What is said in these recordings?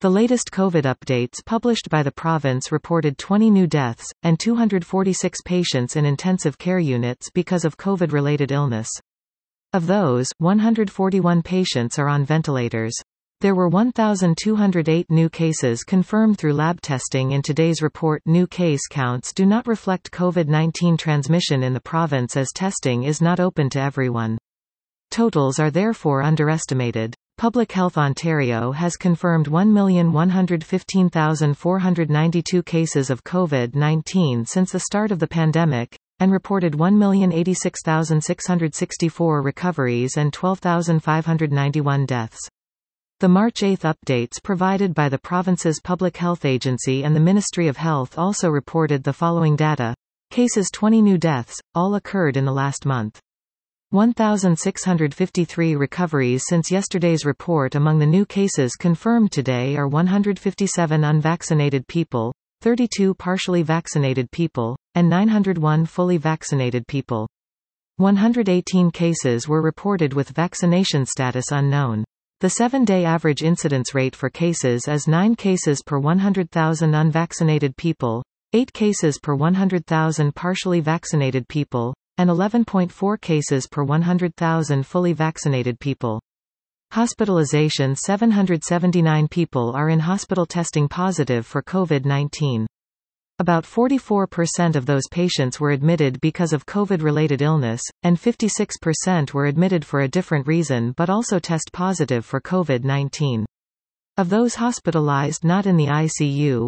The latest COVID updates published by the province reported 20 new deaths, and 246 patients in intensive care units because of COVID-related illness. Of those, 141 patients are on ventilators. There were 1,208 new cases confirmed through lab testing in today's report. New case counts do not reflect COVID-19 transmission in the province as testing is not open to everyone. Totals are therefore underestimated. Public Health Ontario has confirmed 1,115,492 cases of COVID-19 since the start of the pandemic, and reported 1,086,664 recoveries and 12,591 deaths. The March 8 updates provided by the province's Public Health Agency and the Ministry of Health also reported the following data. Cases: 20 new deaths, all occurred in the last month. 1,653 recoveries since yesterday's report. Among the new cases confirmed today are 157 unvaccinated people, 32 partially vaccinated people, and 901 fully vaccinated people. 118 cases were reported with vaccination status unknown. The 7-day average incidence rate for cases is 9 cases per 100,000 unvaccinated people, 8 cases per 100,000 partially vaccinated people, and 11.4 cases per 100,000 fully vaccinated people. Hospitalization: 779 people are in hospital testing positive for COVID-19. About 44% of those patients were admitted because of COVID-related illness, and 56% were admitted for a different reason but also test positive for COVID-19. Of those hospitalized not in the ICU,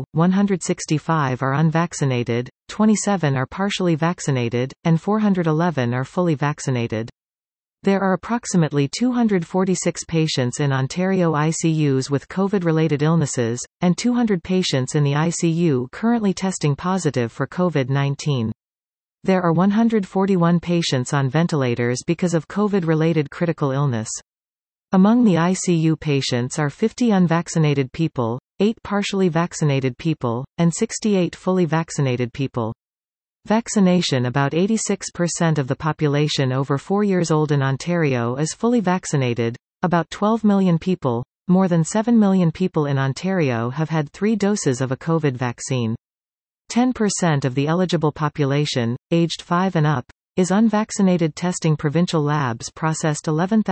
165 are unvaccinated, 27 are partially vaccinated, and 411 are fully vaccinated. There are approximately 246 patients in Ontario ICUs with COVID-related illnesses, and 200 patients in the ICU currently testing positive for COVID-19. There are 141 patients on ventilators because of COVID-related critical illness. Among the ICU patients are 50 unvaccinated people, 8 partially vaccinated people, and 68 fully vaccinated people. Vaccination: about 86% of the population over 4 years old in Ontario is fully vaccinated. About 12 million people, more than 7 million people in Ontario have had 3 doses of a COVID vaccine. 10% of the eligible population, aged 5 and up, is unvaccinated. Testing: provincial labs processed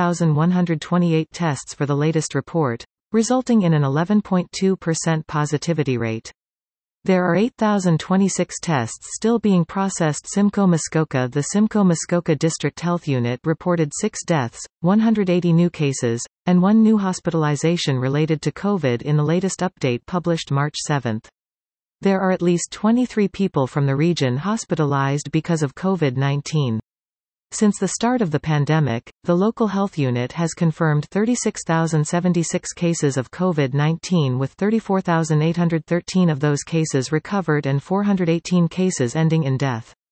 11,128 tests for the latest report, resulting in an 11.2% positivity rate. There are 8,026 tests still being processed. Simcoe Muskoka: the Simcoe Muskoka District Health Unit reported 6 deaths, 180 new cases, and 1 new hospitalization related to COVID in the latest update published March 7. There are at least 23 people from the region hospitalized because of COVID-19. Since the start of the pandemic, the local health unit has confirmed 36,076 cases of COVID-19 with 34,813 of those cases recovered and 418 cases ending in death.